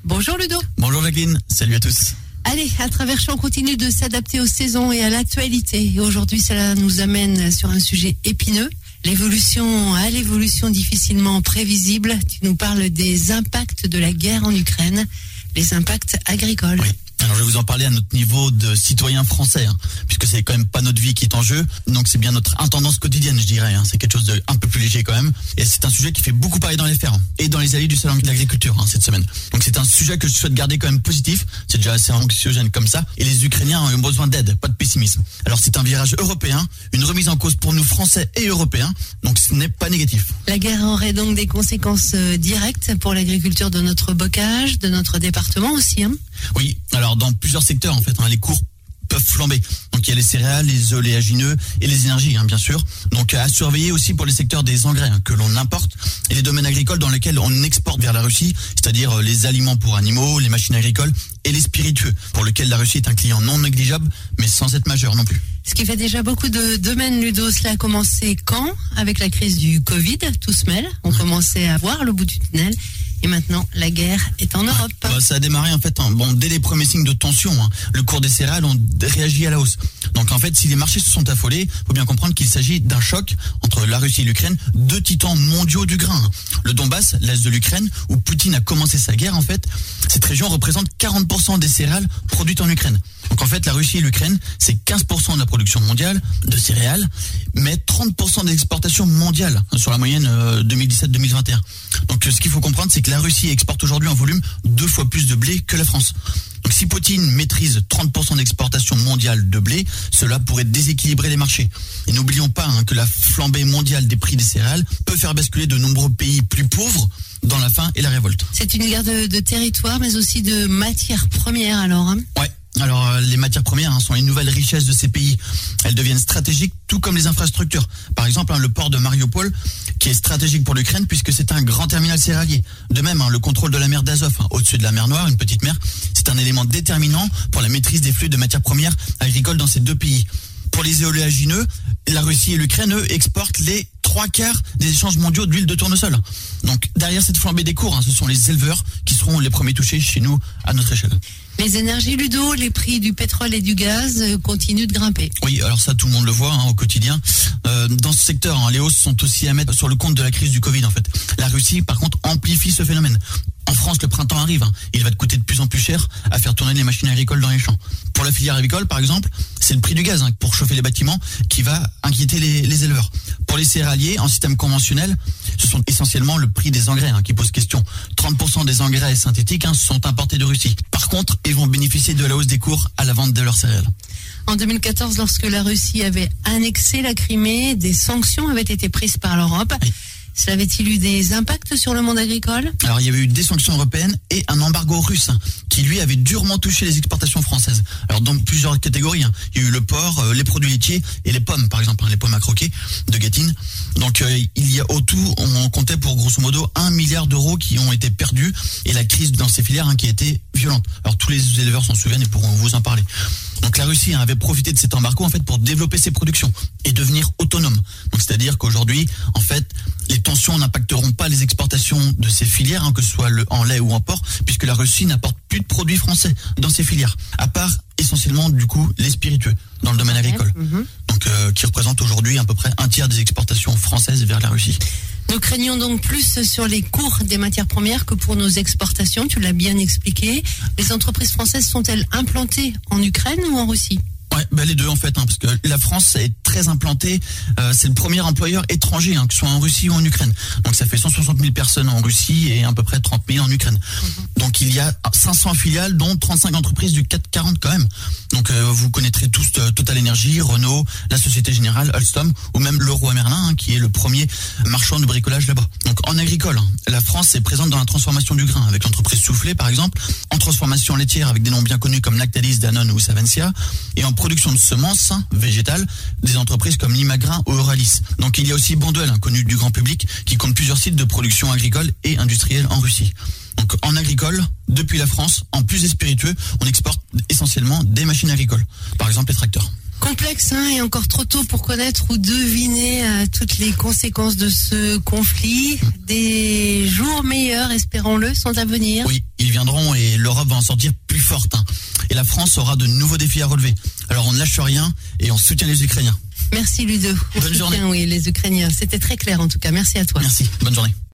Bonjour Ludo. Bonjour Jacqueline, salut à tous. Allez, à travers Champ, on continue de s'adapter aux saisons et à l'actualité. Et aujourd'hui, cela nous amène sur un sujet épineux. L'évolution difficilement prévisible. Tu nous parles des impacts de la guerre en Ukraine, les impacts agricoles. Oui. Alors je vais vous en parler à notre niveau de citoyen français, puisque c'est quand même pas notre vie qui est en jeu, donc c'est bien notre intendance quotidienne, je dirais. C'est quelque chose de un peu plus léger quand même, et c'est un sujet qui fait beaucoup parler dans les fers et dans les allées du salon de l'agriculture cette semaine. Donc c'est un sujet que je souhaite garder quand même positif. C'est déjà assez anxiogène comme ça, et les Ukrainiens ont besoin d'aide, pas de pessimisme. Alors c'est un virage européen, une remise en cause pour nous Français et Européens, donc ce n'est pas négatif. La guerre aurait donc des conséquences directes pour l'agriculture de notre bocage, de notre département aussi. Oui, alors dans plusieurs secteurs en fait, les cours peuvent flamber. Donc il y a les céréales, les oléagineux et les énergies bien sûr. Donc à surveiller aussi pour les secteurs des engrais que l'on importe et les domaines agricoles dans lesquels on exporte vers la Russie, c'est-à-dire les aliments pour animaux, les machines agricoles et les spiritueux, pour lesquels la Russie est un client non négligeable mais sans être majeur non plus. Ce qui fait déjà beaucoup de domaines, Ludo. Cela a commencé quand? Avec la crise du Covid, tout se mêle. On commençait à voir le bout du tunnel. Et maintenant, la guerre est en Europe. Ça a démarré en fait, dès les premiers signes de tension, le cours des céréales ont réagi à la hausse. Donc en fait, si les marchés se sont affolés, il faut bien comprendre qu'il s'agit d'un choc entre la Russie et l'Ukraine, deux titans mondiaux du grain. Le Donbass, l'est de l'Ukraine, où Poutine a commencé sa guerre en fait, cette région représente 40% des céréales produites en Ukraine. Donc en fait, la Russie et l'Ukraine, c'est 15% de la production mondiale de céréales, mais 30% des exportations mondiales sur la moyenne 2017-2021. Donc ce qu'il faut comprendre, c'est que la Russie exporte aujourd'hui en volume 2 fois plus de blé que la France. Donc si Poutine maîtrise 30% d'exportation mondiale de blé, cela pourrait déséquilibrer les marchés. Et n'oublions pas que la flambée mondiale des prix des céréales peut faire basculer de nombreux pays plus pauvres dans la faim et la révolte. C'est une guerre de territoire, mais aussi de matières premières alors. Ouais. Alors les matières premières sont les nouvelles richesses de ces pays. Elles deviennent stratégiques, tout comme les infrastructures. Par exemple, le port de Mariupol, qui est stratégique pour l'Ukraine puisque c'est un grand terminal céréalier. De même, le contrôle de la mer d'Azov, au-dessus de la mer Noire, une petite mer, c'est un élément déterminant pour la maîtrise des flux de matières premières agricoles dans ces deux pays. Pour les éoléagineux, la Russie et l'Ukraine, eux, exportent les 3/4 des échanges mondiaux d'huile de tournesol. Donc derrière cette flambée des cours, ce sont les éleveurs qui seront les premiers touchés chez nous à notre échelle. Les énergies, Ludo, les prix du pétrole et du gaz continuent de grimper. Oui, alors ça, tout le monde le voit au quotidien. Dans ce secteur, les hausses sont aussi à mettre sur le compte de la crise du Covid, en fait. La Russie, par contre, amplifie ce phénomène. En France, le printemps arrive. Il va te coûter de plus en plus cher à faire tourner les machines agricoles dans les champs. Pour la filière agricole, par exemple, c'est le prix du gaz pour chauffer les bâtiments qui va inquiéter les éleveurs. Pour les céréaliers, en système conventionnel, ce sont essentiellement le prix des engrais qui pose question. 30% des engrais synthétiques sont importés de Russie. Par contre, ils vont bénéficier de la hausse des cours à la vente de leurs céréales. En 2014, lorsque la Russie avait annexé la Crimée, des sanctions avaient été prises par l'Europe. Oui. Cela avait-il eu des impacts sur le monde agricole? Alors, il y avait eu des sanctions européennes et un embargo russe qui, lui, avait durement touché les exportations françaises. Alors, dans plusieurs catégories. Il y a eu le porc, les produits laitiers et les pommes, par exemple, les pommes à croquer de Gâtine. Donc, il y a au tout, on comptait pour grosso modo 1 milliard d'euros qui ont été perdus et la crise dans ces filières qui a été violente. Alors, tous les éleveurs s'en souviennent et pourront vous en parler. Donc la Russie avait profité de cet embargo en fait pour développer ses productions et devenir autonome. Donc c'est-à-dire qu'aujourd'hui, en fait, les tensions n'impacteront pas les exportations de ces filières, que ce soit en lait ou en porc, puisque la Russie n'apporte plus de produits français dans ces filières, à part essentiellement du coup les spiritueux dans le domaine agricole. Donc qui représentent aujourd'hui à peu près 1/3 des exportations françaises vers la Russie. Nous craignons donc plus sur les cours des matières premières que pour nos exportations, tu l'as bien expliqué. Les entreprises françaises sont-elles implantées en Ukraine ou en Russie ? Ouais, les deux en fait, parce que la France est très implantée. C'est le premier employeur étranger, que ce soit en Russie ou en Ukraine. Donc ça fait 160 000 personnes en Russie et à peu près 30 000 en Ukraine. Donc il y a 500 filiales, dont 35 entreprises du CAC 40 quand même. Donc vous connaîtrez tous Total Energy, Renault, la Société Générale, Alstom ou même Leroy Merlin, qui est le premier marchand de bricolage là-bas. Donc en agricole, la France est présente dans la transformation du grain avec l'entreprise Soufflé par exemple, en transformation laitière avec des noms bien connus comme Lactalis, Danone ou Savencia, et en production de semences végétales, des entreprises comme Limagrain ou Euralis. Donc il y a aussi Bonduelle, connu du grand public, qui compte plusieurs sites de production agricole et industrielle en Russie. Donc en agricole, depuis la France, en plus des spiritueux, on exporte essentiellement des machines agricoles, par exemple les tracteurs. Complexe et encore trop tôt pour connaître ou deviner toutes les conséquences de ce conflit. Des jours meilleurs, espérons-le, sont à venir. Oui, ils viendront et en sortir plus forte. Et la France aura de nouveaux défis à relever. Alors on ne lâche rien et on soutient les Ukrainiens. Merci Ludo. Bonne journée. Oui, les Ukrainiens. C'était très clair en tout cas. Merci à toi. Merci. Bonne journée.